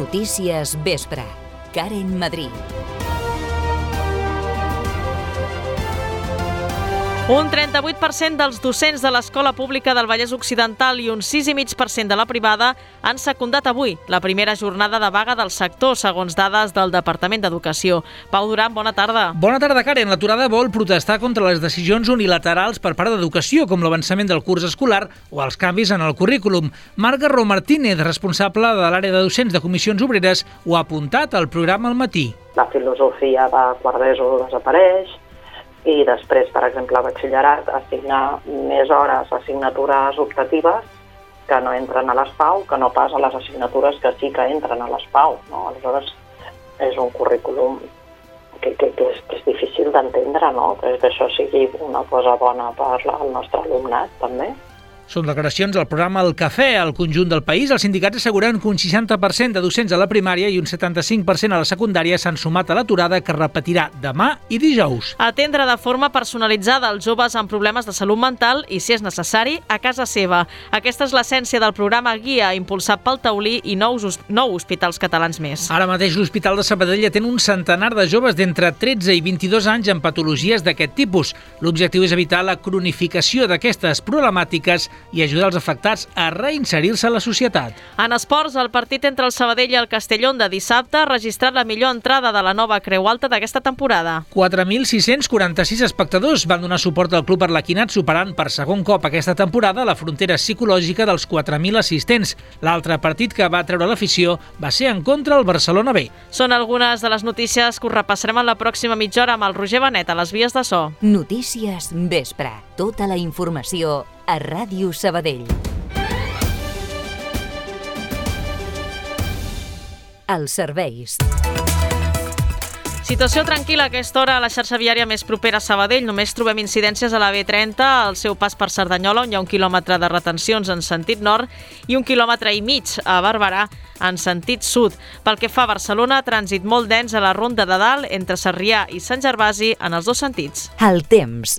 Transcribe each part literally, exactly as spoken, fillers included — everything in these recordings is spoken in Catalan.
Notícies Vespre. Karen Madrid. Un trenta-vuit per cent dels docents de l'Escola Pública del Vallès Occidental i un sis coma cinc per cent de la privada han secundat avui la primera jornada de vaga del sector, segons dades del Departament d'Educació. Pau Duran, bona tarda. Bona tarda, Karen. L'aturada vol protestar contra les decisions unilaterals per part d'Educació, com l'avançament del curs escolar o els canvis en el currículum. Marc Garró Martínez, responsable de l'àrea de docents de Comissions Obreres, ho ha apuntat al programa al matí. La filosofia de quart d'ESO desapareix, i després, per exemple, a batxillerat, assignar més hores a assignatures optatives que no entren a les PAU, que no pas a les assignatures que sí que entren a les PAU. No? Aleshores, és un currículum que, que, que, és, que és difícil d'entendre, no? que, que això sigui una cosa bona per al nostre alumnat, també. Són declaracions al programa El Cafè al conjunt del país. Els sindicats asseguren que un seixanta per cent de docents a la primària i un setanta-cinc per cent a la secundària s'han sumat a l'aturada, que es repetirà demà i dijous. Atendre de forma personalitzada els joves amb problemes de salut mental i, si és necessari, a casa seva. Aquesta és l'essència del programa Guia, impulsat pel Taulí i nous, nou hospitals catalans més. Ara mateix l'Hospital de Sabadell atén un centenar de joves d'entre tretze i vint-i-dos anys amb patologies d'aquest tipus. L'objectiu és evitar la cronificació d'aquestes problemàtiques i ajudar els afectats a reinserir-se a la societat. En esports, el partit entre el Sabadell i el Castellón de dissabte ha registrat la millor entrada de la nova Creu Alta d'aquesta temporada. quatre mil sis-cents quaranta-sis espectadors van donar suport al club arlequinat, superant per segon cop aquesta temporada la frontera psicològica dels quatre mil assistents. L'altre partit que va treure l'afició va ser en contra el Barcelona B. Són algunes de les notícies que us repassarem en la pròxima mitja hora amb el Roger Benet a les vies de so. Notícies Vespre. Tota la informació a Ràdio Sabadell. Els serveis. Situació tranquil·la a aquesta hora a la xarxa viària més propera a Sabadell. Només trobem incidències a la B trenta, al seu pas per Cerdanyola, on hi ha un quilòmetre de retencions en sentit nord i un quilòmetre i mig a Barberà en sentit sud. Pel que fa a Barcelona, trànsit molt dens a la Ronda de Dalt entre Sarrià i Sant Gervasi en els dos sentits. El temps.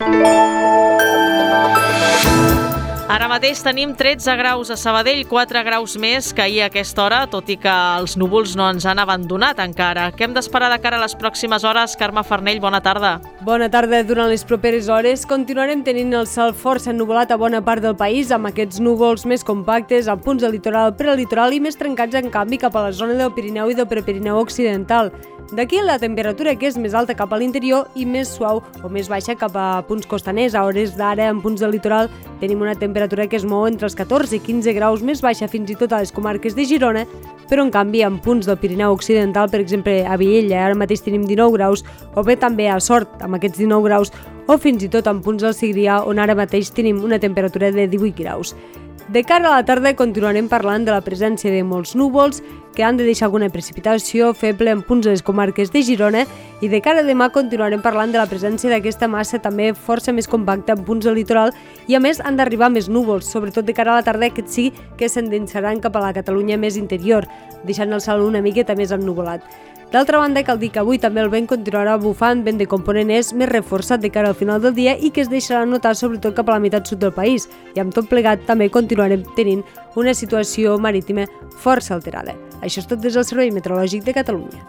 Ara mateix tenim tretze graus a Sabadell, quatre graus més que ahir a aquesta hora, tot i que els núvols no ens han abandonat encara. Què hem d'esperar de cara a les pròximes hores? Carme Farnell, bona tarda. Bona tarda. Durant les properes hores continuarem tenint el cel força ennuvolat a bona part del país, amb aquests núvols més compactes a punts del litoral, prelitoral i més trencats en canvi cap a la zona del Pirineu i del Prepirineu occidental. D'aquí la temperatura, que és més alta cap a l'interior i més suau o més baixa cap a punts costaners. A hores d'ara, en punts del litoral, tenim una temperatura que es mou entre els catorze i quinze graus, més baixa fins i tot a les comarques de Girona, però en canvi en punts del Pirineu occidental, per exemple a Viella, ara mateix tenim dinou graus, o bé també a Sort, amb aquests dinou graus, o fins i tot en punts del Segrià, on ara mateix tenim una temperatura de divuit graus. De cara a la tarda continuarem parlant de la presència de molts núvols que han de deixar alguna precipitació feble en punts de les comarques de Girona, i de cara a demà continuarem parlant de la presència d'aquesta massa també força més compacta en punts del litoral, i a més han d'arribar més núvols, sobretot de cara a la tarda, que sí que s'endensaran cap a la Catalunya més interior, deixant el cel una miqueta més ennuvolat. D'altra banda, cal dir que avui també el vent continuarà bufant, vent de component est més reforçat de cara al final del dia i que es deixarà notar sobretot cap a la meitat sud del país, i amb tot plegat també continuarem tenint una situació marítima força alterada. Això és tot des del Servei Meteorològic de Catalunya.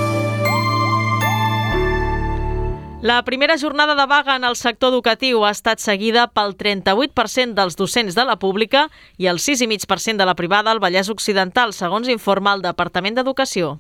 La primera jornada de vaga en el sector educatiu ha estat seguida pel trenta-vuit per cent dels docents de la pública i el sis coma cinc per cent de la privada al Vallès Occidental, segons informa el Departament d'Educació.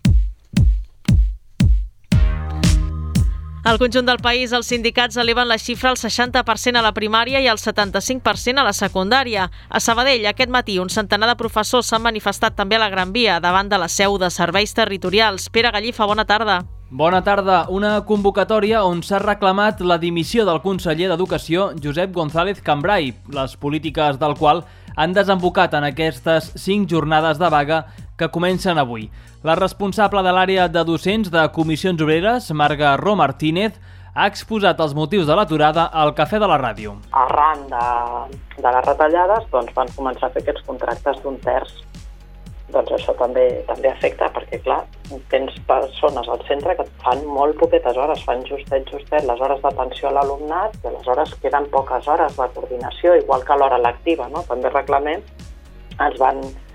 Al conjunt del país, els sindicats eleven la xifra al seixanta per cent a la primària i al setanta-cinc per cent a la secundària. A Sabadell, aquest matí, un centenar de professors s'han manifestat també a la Gran Via, davant de la seu de serveis territorials. Pere Gallifa, bona tarda. Bona tarda. Una convocatòria on s'ha reclamat la dimissió del conseller d'Educació, Josep González Cambray, les polítiques del qual han desembocat en aquestes cinc jornades de vaga que comencen avui. La responsable de l'àrea de docents de Comissions Obreres, Marc Garró Martínez, ha exposat els motius de l'aturada al Cafè de la Ràdio. Arran de, de les retallades, doncs, van començar a fer aquests contractes d'un terç. Doncs això també també afecta, perquè clar, tens persones al centre que fan molt poquetes hores, fan justet, justet les hores d'atenció a l'alumnat, i aleshores queden poques hores de coordinació, igual que l'hora lectiva, no? També reclamem, ens van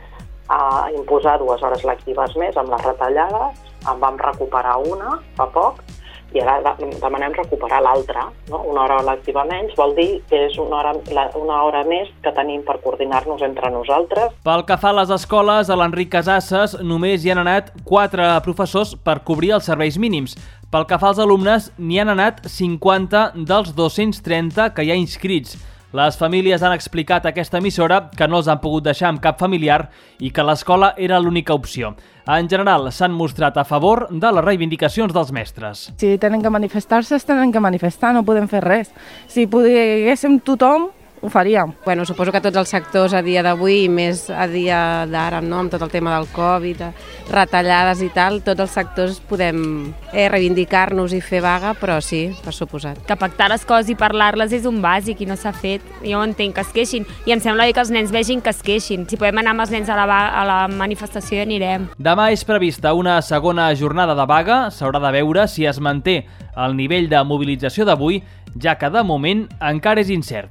a imposar dues hores lectives més amb les retallades, en vam recuperar una fa poc, i ara demanem recuperar l'altra, no? Una hora lectiva menys vol dir que és una hora, una hora més que tenim per coordinar-nos entre nosaltres. Pel que fa a les escoles, a l'Enric Casasses només hi han anat quatre professors per cobrir els serveis mínims. Pel que fa als alumnes, n'hi han anat cinquanta dels dos-cents trenta que hi ha inscrits. Les famílies han explicat a aquesta emissora que no els han pogut deixar amb cap familiar i que l'escola era l'única opció. En general, s'han mostrat a favor de les reivindicacions dels mestres. Si tenen que manifestar-se, es tenen que manifestar, no podem fer res. Si poguéssim tothom, ho faríem. Bueno, suposo que tots els sectors a dia d'avui, i més a dia d'ara, no? Amb tot el tema del Covid, retallades i tal, tots els sectors podem eh, reivindicar-nos i fer vaga, però sí, per suposat. Que pactar les coses i parlar-les és un bàsic i no s'ha fet. Jo entenc que es queixin i em sembla bé que els nens vegin que es queixin. Si podem anar amb els nens a la, a la manifestació ja anirem. Demà és prevista una segona jornada de vaga. S'haurà de veure si es manté el nivell de mobilització d'avui, ja que de moment encara és incert.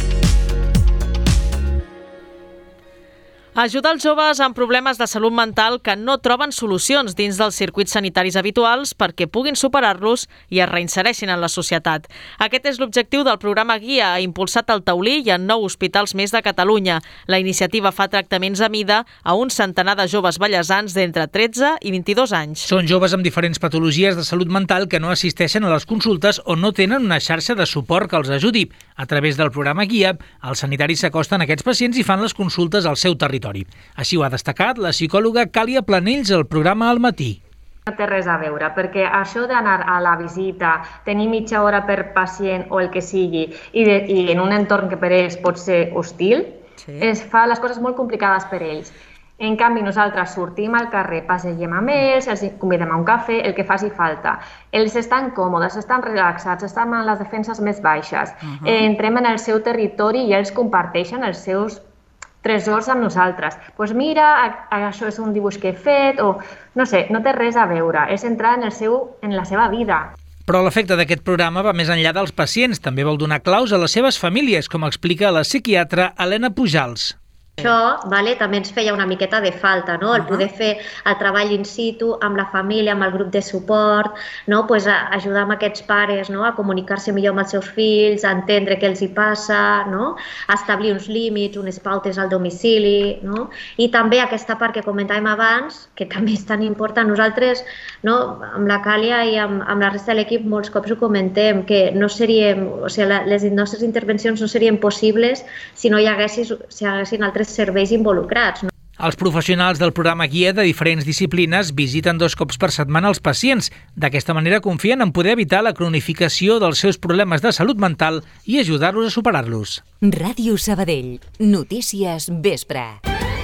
Ajudar els joves amb problemes de salut mental que no troben solucions dins dels circuits sanitaris habituals perquè puguin superar-los i es reinsereixin en la societat. Aquest és l'objectiu del programa Guia, impulsat al Taulí i en nou hospitals més de Catalunya. La iniciativa fa tractaments a mida a un centenar de joves ballesans d'entre tretze i vint-i-dos anys. Són joves amb diferents patologies de salut mental que no assisteixen a les consultes o no tenen una xarxa de suport que els ajudi. A través del programa Guia, els sanitaris s'acosten a aquests pacients i fan les consultes al seu territori. Així ho ha destacat la psicòloga Càlia Planells al programa Al matí. No té res a veure, perquè això d'anar a la visita, tenir mitja hora per pacient o el que sigui, i, de, i en un entorn que per ells pot ser hostil, sí. es fa les coses molt complicades per ells. En canvi, nosaltres sortim al carrer, passegem amb ells, els convidem a un cafè, el que faci falta. Ells estan còmodes, estan relaxats, estan amb les defenses més baixes. Uh-huh. Entrem en el seu territori i ells comparteixen els seus tresors amb nosaltres. Doncs pues mira, això és un dibuix que he fet, o no sé, no té res a veure, és entrar en, el seu, en la seva vida. Però l'efecte d'aquest programa va més enllà dels pacients, també vol donar claus a les seves famílies, com explica la psiquiatra Helena Pujals. Això vale, també ens feia una miqueta de falta, no? El poder fer el treball in situ amb la família, amb el grup de suport, no? Pues a ajudar amb aquests pares, no? A comunicar-se millor amb els seus fills, a entendre què els hi passa, no? A establir uns límits, unes pautes al domicili, no? I també aquesta part que comentàvem abans, que també és tan important. Nosaltres, no? Amb la Càlia i amb, amb la resta de l'equip molts cops ho comentem, que no seríem, o sigui, les nostres intervencions no serien possibles si no hi haguessin, si haguessin altres serveis involucrats. No? Els professionals del programa Guia de diferents disciplines visiten dos cops per setmana els pacients. D'aquesta manera confien en poder evitar la cronificació dels seus problemes de salut mental i ajudar-los a superar-los. Ràdio Sabadell. Notícies vespre.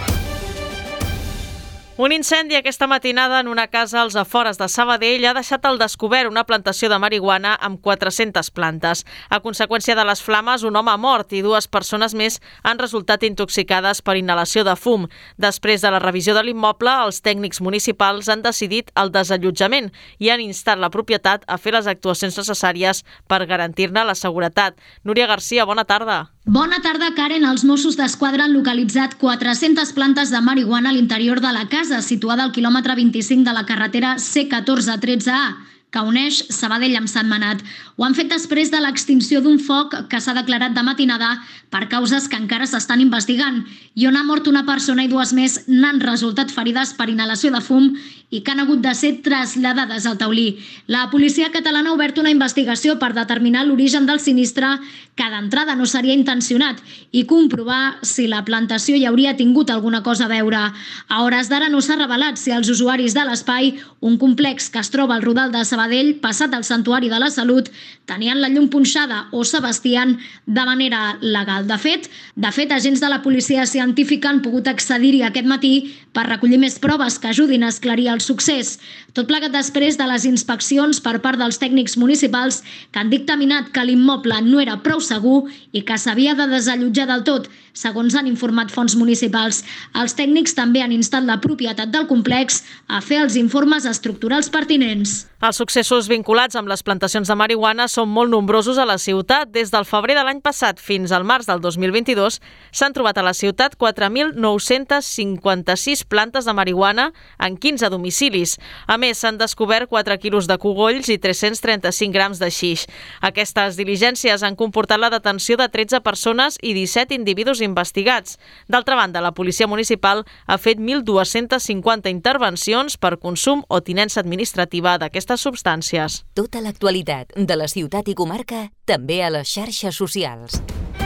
Un incendi aquesta matinada en una casa als afores de Sabadell ha deixat al descobert una plantació de marihuana amb quatre-centes plantes. A conseqüència de les flames, un home ha mort i dues persones més han resultat intoxicades per inhalació de fum. Després de la revisió de l'immoble, els tècnics municipals han decidit el desallotjament i han instat la propietat a fer les actuacions necessàries per garantir-ne la seguretat. Núria Garcia, bona tarda. Bona tarda, Karen. Els Mossos d'Esquadra han localitzat quatre-centes plantes de marihuana a l'interior de la casa, situada al quilòmetre vint-i-cinc de la carretera C catorze tretze A, que uneix Sabadell amb Sentmenat. Ho han fet després de l'extinció d'un foc que s'ha declarat de matinada per causes que encara s'estan investigant i on ha mort una persona i dues més n'han resultat ferides per inhalació de fum i que han hagut de ser traslladades al Taulí. La policia catalana ha obert una investigació per determinar l'origen del sinistre, que d'entrada no seria intencionat, i comprovar si la plantació hi hauria tingut alguna cosa a veure. A hores d'ara no s'ha revelat si els usuaris de l'espai, un complex que es troba al Rodal de Sabadell, passat al Santuari de la Salut, tenien la llum punxada o s'abastien de manera legal. De fet, de fet, agents de la policia científica han pogut accedir-hi aquest matí per recollir més proves que ajudin a esclarir del succés. Tot plegat després de les inspeccions per part dels tècnics municipals que han dictaminat que l'immoble no era prou segur i que s'havia de desallotjar del tot, segons han informat fonts municipals. Els tècnics també han instat la propietat del complex a fer els informes estructurals pertinents. Els successos vinculats amb les plantacions de marihuana són molt nombrosos a la ciutat. Des del febrer de l'any passat fins al març del dos mil vint-i-dos s'han trobat a la ciutat quatre mil nou-cents cinquanta-sis plantes de marihuana en quinze domicilis. A més, s'han descobert quatre quilos de cogolls i tres-cents trenta-cinc grams de xix. Aquestes diligències han comportat la detenció de tretze persones i disset individus investigats. D'altra banda, la policia municipal ha fet mil dues-centes cinquanta intervencions per consum o tinença administrativa d'aquestes substàncies. Tota l'actualitat de la ciutat i comarca, també a les xarxes socials.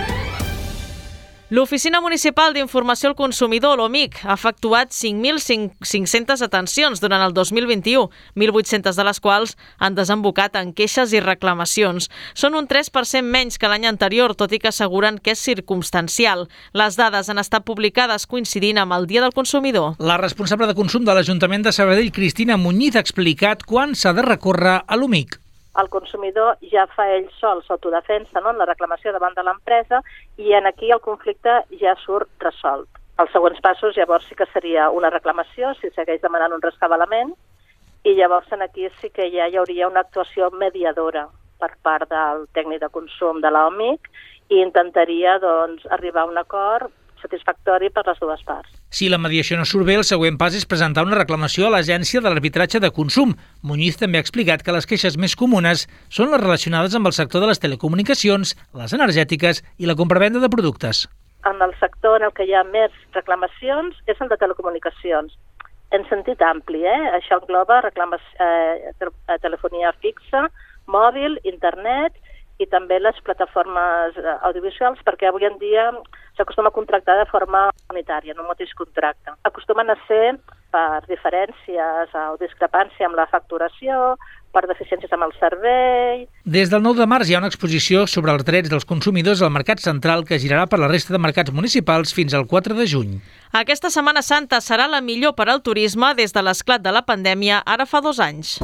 L'Oficina Municipal d'Informació al Consumidor, l'O M I C, ha efectuat cinc mil cinc-centes atencions durant el dos mil vint-i-u, mil vuit-centes de les quals han desembocat en queixes i reclamacions. Són un tres per cent menys que l'any anterior, tot i que asseguren que és circumstancial. Les dades han estat publicades coincidint amb el Dia del Consumidor. La responsable de consum de l'Ajuntament de Sabadell, Cristina Muñiz, ha explicat quan s'ha de recórrer a l'O M I C. El consumidor ja fa ell sol s'autodefensa, no?, en la reclamació davant de l'empresa, i en aquí el conflicte ja surt resolt. Els següents passos llavors sí que seria una reclamació, si segueix demanant un rescabalament, i llavors en aquí sí que ja hi hauria una actuació mediadora per part del tècnic de consum de l'O M I C i intentaria doncs, arribar a un acord satisfactori per les dues parts. Si la mediació no surt bé, el següent pas és presentar una reclamació a l'Agència de l'Arbitratge de Consum. Muñiz també ha explicat que les queixes més comunes són les relacionades amb el sector de les telecomunicacions, les energètiques i la compravenda de productes. En el sector en el que hi ha més reclamacions és el de telecomunicacions. En sentit ampli, eh? Això engloba reclames, eh, telefonia fixa, mòbil, internet i també les plataformes audiovisuals, perquè avui en dia s'acostuma a contractar de forma unitària, en un mateix contracte. Acostumen a ser per diferències o discrepància amb la facturació, per deficiències amb el servei. Des del nou de març hi ha una exposició sobre els drets dels consumidors al Mercat Central que girarà per la resta de mercats municipals fins al quatre de juny. Aquesta Setmana Santa serà la millor per al turisme des de l'esclat de la pandèmia ara fa dos anys.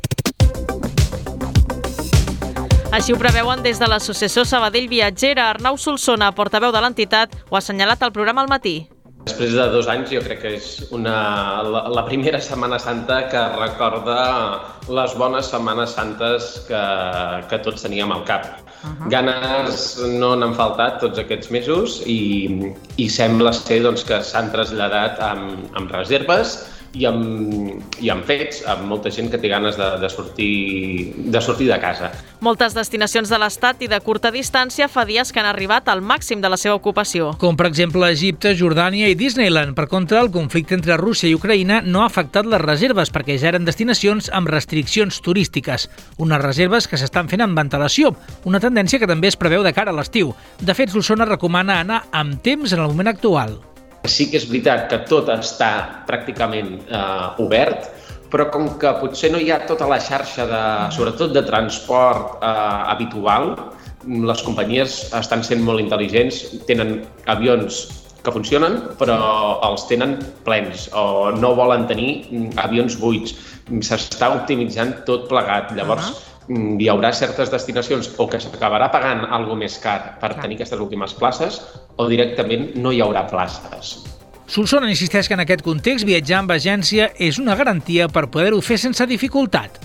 Així ho preveuen des de l'Associació Sabadell Viatgera. Arnau Solsona, portaveu de l'entitat, ho ha assenyalat al programa al matí. Després de dos anys jo crec que és una, la, la primera Setmana Santa que recorda les bones Setmanes Santes que, que tots teníem al cap. Uh-huh. Ganes no n'han faltat tots aquests mesos i, i sembla ser doncs, que s'han traslladat amb, amb reserves i amb, i amb fets, amb molta gent que té ganes de, de, sortir, de sortir de casa. Moltes destinacions de l'Estat i de curta distància fa dies que han arribat al màxim de la seva ocupació. Com per exemple Egipte, Jordània i Disneyland. Per contra, el conflicte entre Rússia i Ucraïna no ha afectat les reserves perquè ja eren destinacions amb restriccions turístiques. Unes reserves que s'estan fent amb antelació, una tendència que també es preveu de cara a l'estiu. De fet, Solsona recomana anar amb temps en el moment actual. Sí que és veritat que tot està pràcticament eh, obert, però com que potser no hi ha tota la xarxa, de, sobretot de transport eh, habitual, les companyies estan sent molt intel·ligents, tenen avions que funcionen, però els tenen plens o no volen tenir avions buits. S'està optimitzant tot plegat. Llavors, uh-huh. hi haurà certes destinacions o que s'acabarà pagant alguna més car per tenir aquestes últimes places o directament no hi haurà places. Solsona insisteix que en aquest context viatjar amb agència és una garantia per poder-ho fer sense dificultat.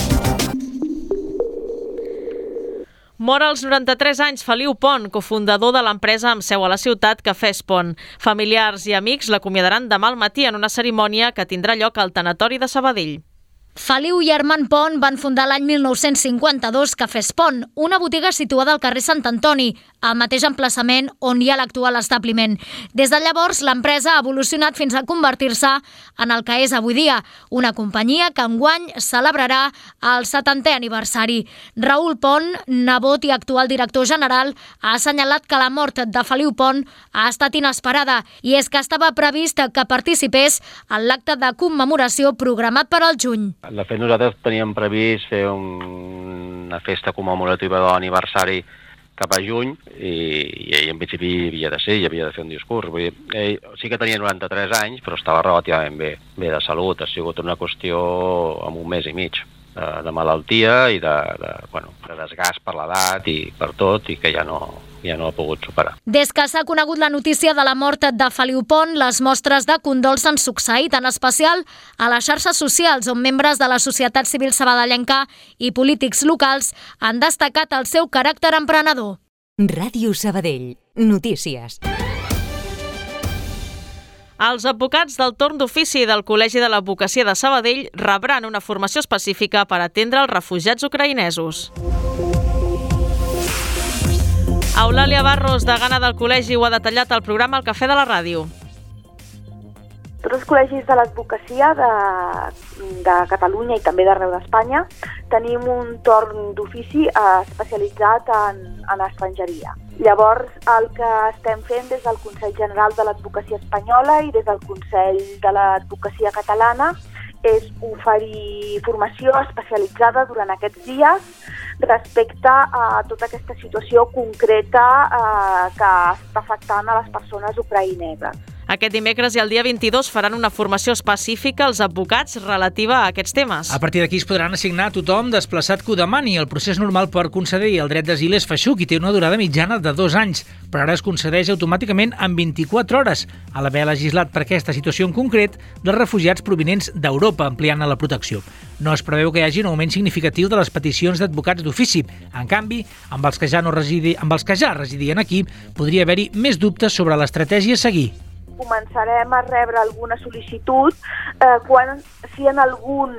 Mor als noranta-tres anys Feliu Pont, cofundador de l'empresa amb seu a la ciutat Cafès Pont. Familiars i amics l'acomiadaran demà al matí en una cerimònia que tindrà lloc al Tanatori de Sabadell. Feliu i Armand Pont van fundar l'any mil nou-cents cinquanta-dos Cafès Pont, una botiga situada al carrer Sant Antoni, al mateix emplaçament on hi ha l'actual establiment. Des de llavors, l'empresa ha evolucionat fins a convertir-se en el que és avui dia, una companyia que enguany celebrarà el setantè aniversari. Raül Pont, nebot i actual director general, ha assenyalat que la mort de Feliu Pont ha estat inesperada i és que estava previst que participés en l'acte de commemoració programat per al juny. De fet, nosaltres teníem previst fer un, una festa commemorativa de l'aniversari cap a juny i, i ell en principi havia de ser, i havia de fer un discurs. Vull dir, ell sí que tenia noranta-tres anys, però estava relativament bé, bé de salut. Ha sigut una qüestió amb un mes i mig de, de malaltia i de, de, bueno, de desgast per l'edat i per tot, i que ja no... ja no ha pogut superar. Des que s'ha conegut la notícia de la mort de Feliu Pont, les mostres de condol s'han succeït, en especial a les xarxes socials, on membres de la societat civil sabadellenca i polítics locals han destacat el seu caràcter emprenedor. Ràdio Sabadell. Notícies. Els advocats del torn d'ofici del Col·legi de l'Advocacia de Sabadell rebran una formació específica per atendre els refugiats ucraïnesos. Eulàlia Barros, degana del col·legi, ho ha detallat al programa El Cafè de la Ràdio. Tots els col·legis de l'advocacia de, de Catalunya i també d'arreu d'Espanya tenim un torn d'ofici especialitzat en, en estrangeria. Llavors, el que estem fent des del Consell General de l'Advocacia Espanyola i des del Consell de l'Advocacia Catalana és oferir formació especialitzada durant aquests dies respecte a tota aquesta situació concreta eh, que està afectant a les persones ucraïneses. Aquest dimecres i el dia vint-i-dos faran una formació específica als advocats relativa a aquests temes. A partir d'aquí es podran assignar a tothom desplaçat que ho demani. El procés normal per concedir el dret d'asil és feixuc i té una durada mitjana de dos anys, però ara es concedeix automàticament en vint-i-quatre hores, a l'haver legislat per aquesta situació en concret dels refugiats provinents d'Europa, ampliant la protecció. No es preveu que hi hagi un augment significatiu de les peticions d'advocats d'ofici. En canvi, amb els que ja no residi, amb els que ja residien aquí, podria haver-hi més dubtes sobre l'estratègia a seguir. Començarem a rebre alguna sol·licitud eh, quan, si en algun,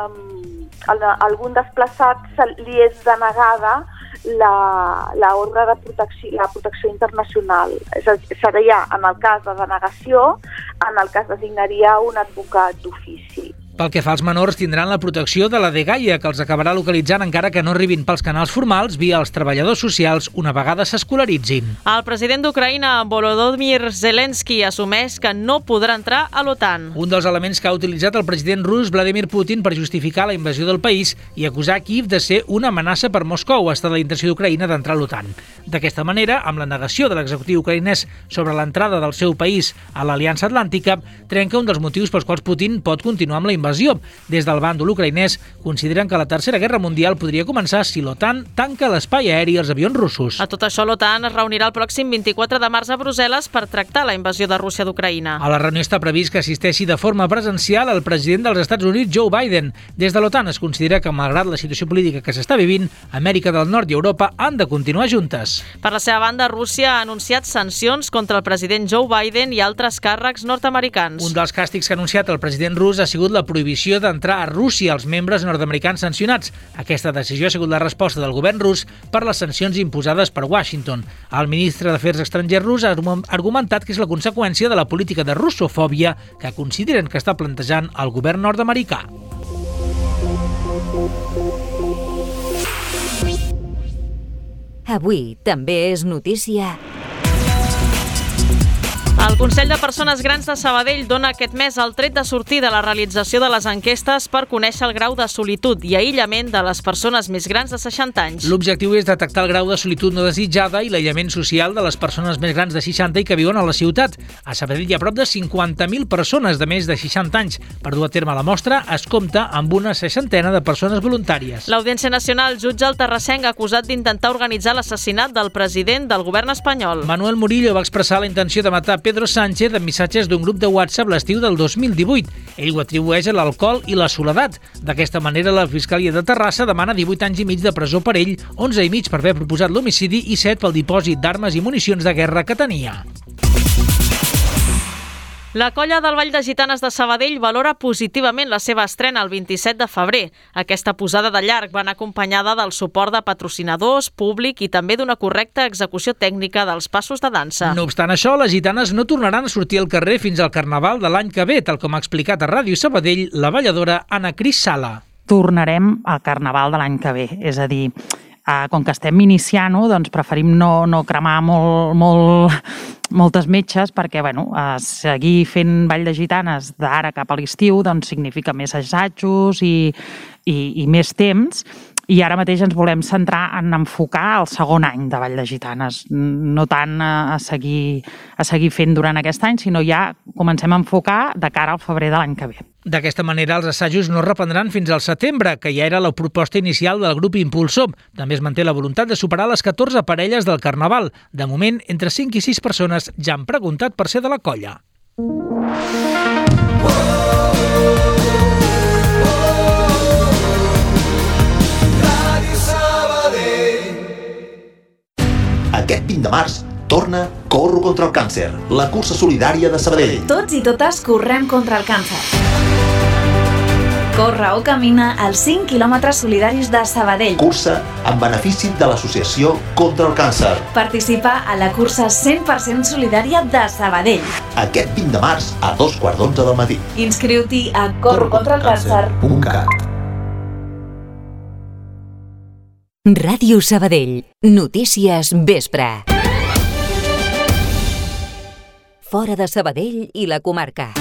eh, algun desplaçat li és denegada la, la ordre de protecció, la protecció internacional. És a dir, seria en el cas de denegació, en el cas designaria un advocat d'ofici. Pel que fa als menors, tindran la protecció de la dgaia, que els acabarà localitzant encara que no arribin pels canals formals via els treballadors socials una vegada s'escolaritzin. El president d'Ucraïna, Volodymyr Zelensky, assumeix que no podrà entrar a l'OTAN. Un dels elements que ha utilitzat el president rus Vladimir Putin per justificar la invasió del país i acusar Kíev de ser una amenaça per Moscou, ha estat la intenció d'Ucraïna d'entrar a l'OTAN. D'aquesta manera, amb la negació de l'executiu ucraïnès sobre l'entrada del seu país a l'Aliança Atlàntica, trenca un dels motius pels quals Putin pot continuar amb la invasió. Des del bàndol ucraïnès consideren que la Tercera Guerra Mundial podria començar si l'OTAN tanca l'espai aeri als avions russos. A tot això, l'OTAN es reunirà el pròxim vint-i-quatre de març a Brussel·les per tractar la invasió de Rússia d'Ucraïna. A la reunió està previst que assisteixi de forma presencial el president dels Estats Units, Joe Biden. Des de l'OTAN es considera que, malgrat la situació política que s'està vivint, Amèrica del Nord i Europa han de continuar juntes. Per la seva banda, Rússia ha anunciat sancions contra el president Joe Biden i altres càrrecs nord-americans. Un dels càstigs que ha anunciat el president rus ha sigut la prohibició d'entrar a Rússia als membres nord-americans sancionats. Aquesta decisió ha sigut la resposta del govern rus per les sancions imposades per Washington. El ministre d'Afers Estrangers rus ha argumentat que és la conseqüència de la política de russofòbia que consideren que està plantejant el govern nord-americà. Avui també és notícia. El Consell de Persones Grans de Sabadell dona aquest mes el tret de sortir de la realització de les enquestes per conèixer el grau de solitud i aïllament de les persones més grans de seixanta anys. L'objectiu és detectar el grau de solitud no desitjada i l'aïllament social de les persones més grans de seixanta i que viuen a la ciutat. A Sabadell hi ha prop de cinquanta mil persones de més de seixanta anys. Per dur a terme la mostra, es compta amb una seixantena de persones voluntàries. L'Audiència Nacional jutja el terrassenc acusat d'intentar organitzar l'assassinat del president del govern espanyol. Manuel Murillo va expressar la intenció de matar Pedro Sánchez en missatges d'un grup de WhatsApp l'estiu del dos mil divuit. Ell ho atribueix a l'alcohol i la soledat. D'aquesta manera, la Fiscalia de Terrassa demana divuit anys i mig de presó per ell, onze i mig per haver proposat l'homicidi i set pel dipòsit d'armes i municions de guerra que tenia. La colla del Ball de Gitanes de Sabadell valora positivament la seva estrena el vint-i-set de febrer. Aquesta posada de llarg va anar acompanyada del suport de patrocinadors, públic i també d'una correcta execució tècnica dels passos de dansa. No obstant això, les gitanes no tornaran a sortir al carrer fins al Carnaval de l'any que ve, tal com ha explicat a Ràdio Sabadell la balladora Anna Cris Sala. Tornarem al Carnaval de l'any que ve, és a dir, Uh, com que estem iniciant-ho, doncs preferim no, no cremar molt, molt, moltes metges perquè bueno, uh, seguir fent ball de gitanes d'ara cap a l'estiu doncs, significa més assajos i, i, i més temps. i ara mateix ens volem centrar en enfocar el segon any de Vall de Gitanes, no tant a seguir, a seguir fent durant aquest any, sinó ja comencem a enfocar de cara al febrer de l'any que ve. D'aquesta manera, els assajos no es reprendran fins al setembre, que ja era la proposta inicial del grup Impulsor. També es manté la voluntat de superar les catorze parelles del Carnaval. De moment, entre cinc i sis persones ja han preguntat per ser de la colla. Aquest vint de març torna Corro contra el càncer, la cursa solidària de Sabadell. Tots i totes correm contra el càncer. Corre o camina als cinc quilòmetres solidaris de Sabadell. Cursa en benefici de l'Associació contra el Càncer. Participa a la cursa cent per cent solidària de Sabadell. Aquest vint de març a dos quarts d'onze del matí. Inscriu-t'hi a corro contra el càncer punt cat. Ràdio Sabadell. Notícies vespre. Fora de Sabadell i la comarca.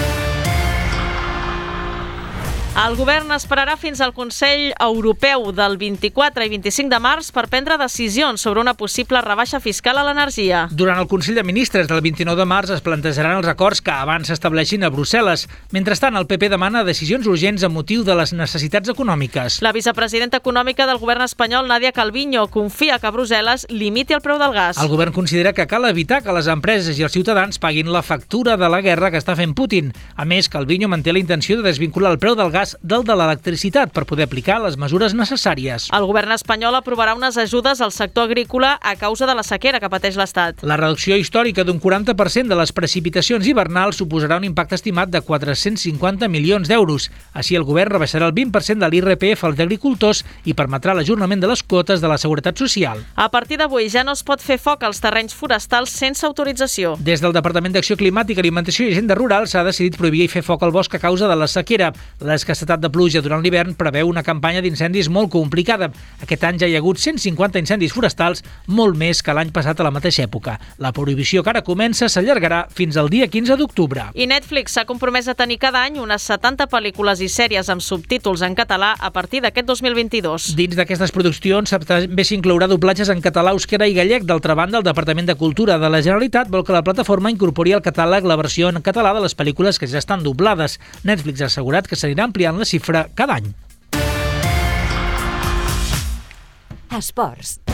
El govern esperarà fins al Consell Europeu del vint-i-quatre i vint-i-cinc de març per prendre decisions sobre una possible rebaixa fiscal a l'energia. Durant el Consell de Ministres del vint-i-nou de març es plantejaran els acords que abans s'estableixin a Brussel·les. Mentrestant, el P P demana decisions urgents amb motiu de les necessitats econòmiques. La vicepresidenta econòmica del govern espanyol, Nadia Calviño, confia que Brussel·les limiti el preu del gas. El govern considera que cal evitar que les empreses i els ciutadans paguin la factura de la guerra que està fent Putin. A més, Calviño manté la intenció de desvincular el preu del gas del de l'electricitat per poder aplicar les mesures necessàries. El govern espanyol aprovarà unes ajudes al sector agrícola a causa de la sequera que pateix l'Estat. La reducció històrica d'un quaranta per cent de les precipitacions hivernals suposarà un impacte estimat de quatre-cents cinquanta milions d'euros. Així, el govern rebaixarà el vint per cent de l'I R P F als agricultors i permetrà l'ajornament de les quotes de la Seguretat Social. A partir d'avui ja no es pot fer foc als terrenys forestals sense autorització. Des del Departament d'Acció Climàtica, Alimentació i Agenda Rural s'ha decidit prohibir fer foc al bosc a causa de la sequera. L'escassetat de pluja durant l'hivern preveu una campanya d'incendis molt complicada. Aquest any ja hi ha hagut cent cinquanta incendis forestals, molt més que l'any passat a la mateixa època. La prohibició que ara comença s'allargarà fins al dia quinze d'octubre. I Netflix s'ha compromès a tenir cada any unes setanta pel·lícules i sèries amb subtítols en català a partir d'aquest dos mil vint-i-dos. Dins d'aquestes produccions també s'inclourà doblatges en català, euskera i gallec. D'altra banda, el Departament de Cultura de la Generalitat vol que la plataforma incorpori al catàleg la versió en català de les pel·lícules que ja estan doblades. Netflix ha assegurat que s'anirà ampliant la xifra cada any. Esports.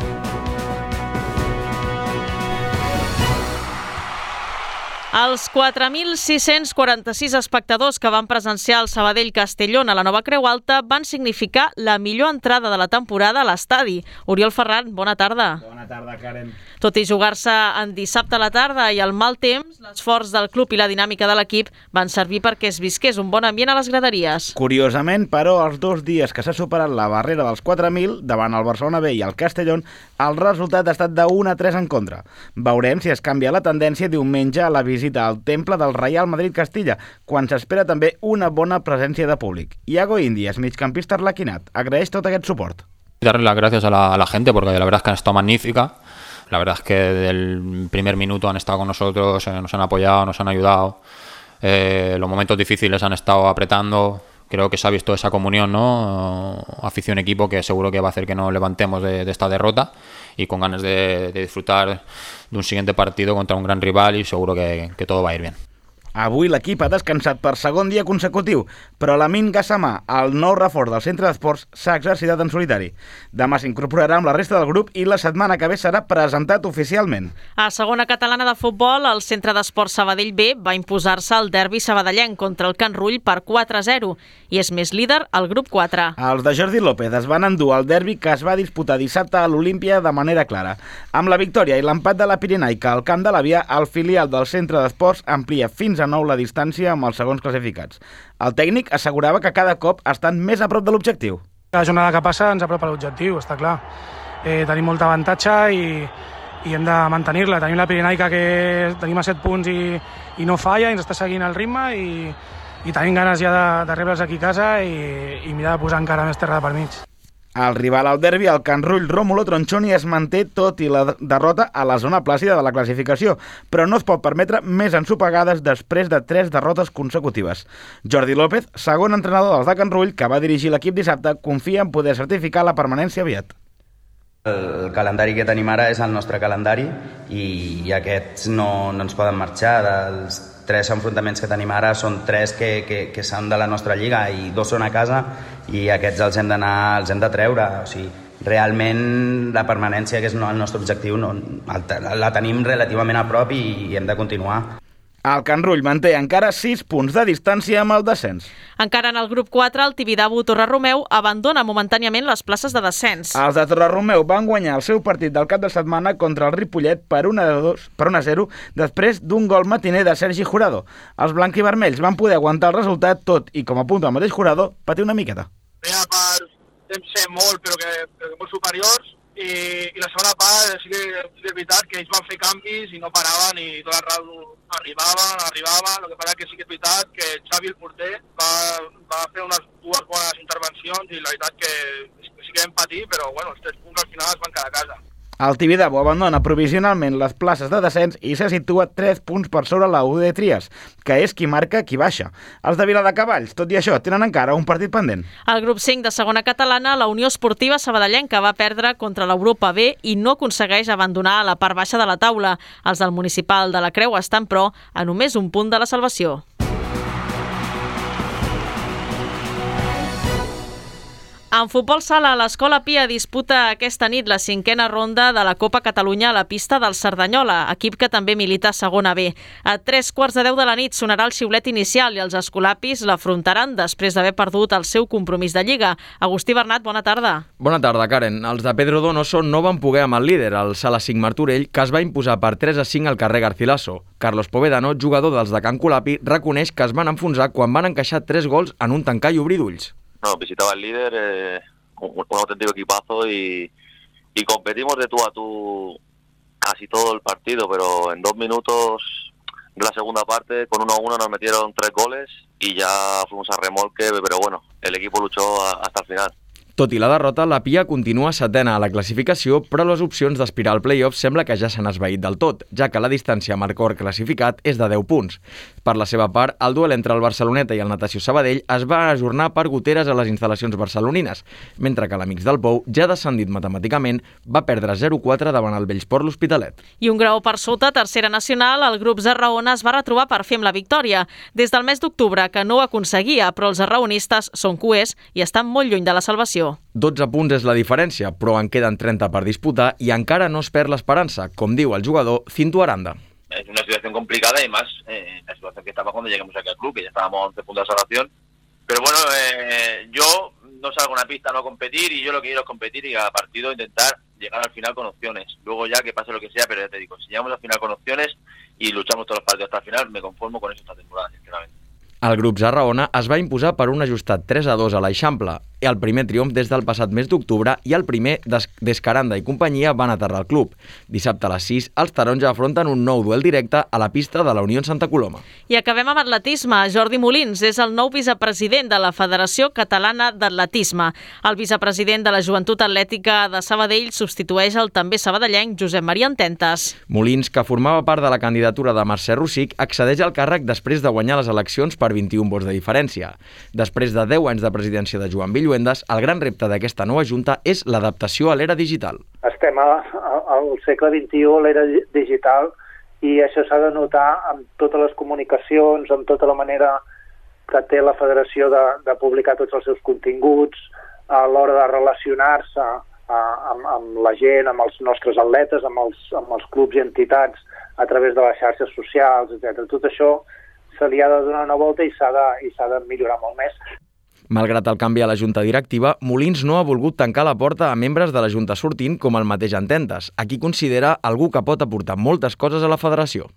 Els quatre mil sis-cents quaranta-sis espectadors que van presenciar el Sabadell-Castellón a la Nova Creu Alta van significar la millor entrada de la temporada a l'estadi. Oriol Ferran, bona tarda. Bona tarda, Karen. Tot i jugar-se en dissabte a la tarda i el mal temps, l'esforç del club i la dinàmica de l'equip van servir perquè es visqués un bon ambient a les graderies. Curiosament, però, els dos dies que s'ha superat la barrera dels quatre mil, davant el Barcelona B i el Castellón, el resultat ha estat de un a tres en contra. Veurem si es canvia la tendència diumenge a la visita al temple del Real Madrid-Castilla, quan s'espera també una bona presència de públic. Iago Indias, migcampista arlequinat, agraeix tot aquest suport. Darle las gracias a la, a la gente, porque la verdad es que han estado magnífica. La verdad es que desde el primer minuto han estado con nosotros, eh, nos han apoyado, nos han ayudado. Eh, los momentos difíciles han estado apretando. Creo que se ha visto esa comunión, ¿no? Afición-equipo que seguro que va a hacer que nos levantemos de, de esta derrota y con ganas de, de disfrutar de un siguiente partido contra un gran rival y seguro que, que todo va a ir bien. Avui l'equip ha descansat per segon dia consecutiu, però l'Amin Gassamà, el nou reforç del centre d'esports, s'ha exercitat en solitari. Demà s'incorporarà amb la resta del grup i la setmana que ve serà presentat oficialment. A segona catalana de futbol, el centre d'esports Sabadell B va imposar-se al derbi sabadellenc contra el Can Rull per quatre a zero i és més líder al grup quatre. Els de Jordi López es van endur el derbi que es va disputar dissabte a l'Olímpia de manera clara. Amb la victòria i l'empat de la Pirenaica al Camp de la Via, el filial del centre d'esports amplia fins a nou la distància amb els segons classificats. El tècnic assegurava que cada cop estan més a prop de l'objectiu. Cada jornada que passa ens apropa a l'objectiu, està clar. Eh, tenim molt avantatge i, i hem de mantenir-la. Tenim la Pirenaica que tenim a set punts i, i no falla, i ens està seguint el ritme i, i tenim ganes ja de, de rebre'ls aquí a casa i, i mirar de posar encara més terra per mig. El rival al derbi, el Can Rull Rómulo Tronchoni, es manté tot i la derrota a la zona plàcida de la classificació, però no es pot permetre més ensopegades després de tres derrotes consecutives. Jordi López, segon entrenador dels de Can Rull, que va dirigir l'equip dissabte, confia en poder certificar la permanència aviat. El calendari que tenim ara és el nostre calendari i, i aquests no, no ens poden marxar. Els tres enfrontaments que tenim ara són tres que, que, que són de la nostra lliga i dos són a casa i aquests els hem d'anar, els hem de treure. O sigui, realment la permanència, que és el nostre objectiu, no, la tenim relativament a prop i, i hem de continuar. El Can Rull manté encara sis punts de distància amb el descens. Encara en el grup quatre, el Tibidabo Torreromeu abandona momentàniament les places de descens. Els de Torreromeu van guanyar el seu partit del cap de setmana contra el Ripollet per un a zero després d'un gol matiner de Sergi Jurado. Els blanquivermells van poder aguantar el resultat tot i, com apunta el mateix Jurado, patir una miqueta. Primera part vam ser molt, però que, però que molt superiors, i, i la segona part sí que, sí que és veritat que ells van fer canvis i no paraven i tot el rato arribaven, arribaven. El que passa que sí que és veritat que Xavi, el porter, va, va fer unes dues bones intervencions i la veritat que sí que vam patir, però bueno, els tres punts al final es van quedar a casa. El Tibidabo abandona provisionalment les places de descens i se situa tres punts per sobre la U D Trias, que és qui marca qui baixa. Els de Viladecavalls, tot i això, tenen encara un partit pendent. Al grup cinc de segona catalana, la Unió Esportiva Sabadellenca va perdre contra l'Europa B i no aconsegueix abandonar la part baixa de la taula. Els del Municipal de la Creu estan, però, a només un punt de la salvació. En futbol sala, l'Escola Pia disputa aquesta nit la cinquena ronda de la Copa Catalunya a la pista del Cerdanyola, equip que també milita a segona B. A tres quarts de deu de la nit sonarà el xiulet inicial i els escolapis l'afrontaran després d'haver perdut el seu compromís de Lliga. Agustí Bernat, bona tarda. Bona tarda, Karen. Els de Pedro Donoso no van poder amb el líder, el Sala cinc Martorell, que es va imposar per tres a cinc al carrer Garcilaso. Carlos Povedano, jugador dels de Can Colapi, reconeix que es van enfonsar quan van encaixar tres gols en un tancar i obrir d'ulls. No, visitaba el líder, eh, un, un auténtico equipazo y, y competimos de tú a tú casi todo el partido, pero en dos minutos de la segunda parte, con uno a uno nos metieron tres goles y ya fuimos a remolque, pero bueno, el equipo luchó a, hasta el final. Tot i la derrota, la Pia continua setena a la classificació, però les opcions d'aspirar al play-off sembla que ja s'han esvaït del tot, ja que la distància amb el cor classificat és de deu punts. Per la seva part, el duel entre el Barceloneta i el Natació Sabadell es va ajornar per goteres a les instal·lacions barcelonines, mentre que l'Amics del Pou, ja descendit matemàticament, va perdre zero quatre davant el Bellsport l'Hospitalet. I un grau per sota, tercera nacional, el grup Zarraona es va retrobar per fer amb la victòria. Des del mes d'octubre, que no ho aconseguia, però els zarraonistes són cuers i estan molt lluny de la salvació. dotze punts és la diferència, però en queden trenta per disputar i encara no es perd l'esperança, com diu el jugador Cinto Aranda. Es una situación complicada y más eh, la situación que estaba cuando lleguemos aquí al club, que ya estábamos a once puntos de salvación. Pero bueno, eh, yo no salgo a una pista a no competir y yo lo que quiero es competir y cada partido intentar llegar al final con opciones. Luego ya que pase lo que sea, pero ya te digo, si llegamos al final con opciones y luchamos todos los partidos hasta el final, me conformo con eso esta temporada, sinceramente. El grup Zarraona es va imposar per un ajustat tres a dos a l'Eixample, el primer triomf des del passat mes d'octubre i el primer des d'Escaranda i companyia van aterrar al club. Dissabte a les sis, els taronja afronten un nou duel directe a la pista de la Unió en Santa Coloma. I acabem amb atletisme. Jordi Molins és el nou vicepresident de la Federació Catalana d'Atletisme. El vicepresident de la Joventut Atlètica de Sabadell substitueix el també sabadellenc Josep Maria Ententes. Molins, que formava part de la candidatura de Mercè Rossic, accedeix al càrrec després de guanyar les eleccions per vint-i-un vots de diferència. Després de deu anys de presidència de Joan Villuendas, el gran repte d'aquesta nova junta és l'adaptació a l'era digital. Estem a, a, al segle vint-i-u, a l'era digital, i això s'ha de notar amb totes les comunicacions, amb tota la manera que té la federació de, de publicar tots els seus continguts, a l'hora de relacionar-se amb, amb la gent, amb els nostres atletes, amb els, amb els clubs i entitats a través de les xarxes socials, etcètera. Tot això se li ha de donar una volta i s'ha de, i s'ha de millorar molt més. Malgrat el canvi a la junta directiva, Molins no ha volgut tancar la porta a membres de la junta sortint com el mateix Ententes, a qui considera algú que pot aportar moltes coses a la federació.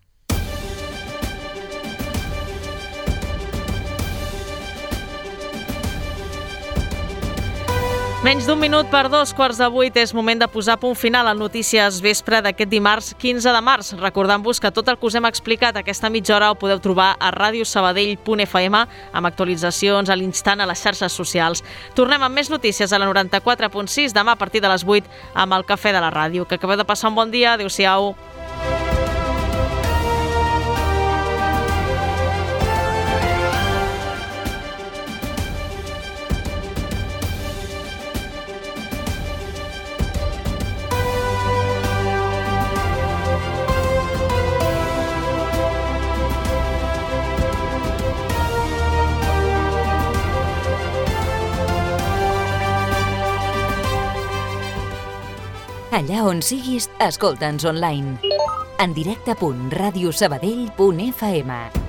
Menys d'un minut per dos quarts de vuit és moment de posar punt final al Notícies Vespre d'aquest dimarts quinze de març. Recordant-vos que tot el que us hem explicat aquesta mitja hora ho podeu trobar a radio sabadell punt f m amb actualitzacions a l'instant a les xarxes socials. Tornem amb més notícies a la noranta-quatre punt sis demà a partir de les vuit amb el Cafè de la Ràdio. Que acabeu de passar un bon dia. Adéu-siau. Allà on siguis, escolta'ns online. En directe punt radio sabadell punt f m.